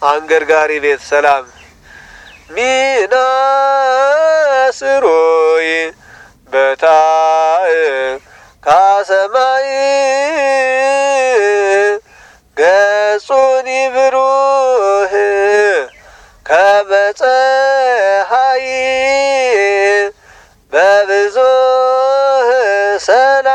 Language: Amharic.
አንገርጋሪ ቤት ሰላም ሚናስሮይ በታይ ካሰማይ ገጹኒ ብሩህ ከመፀሐይ በብዙህ ሰላም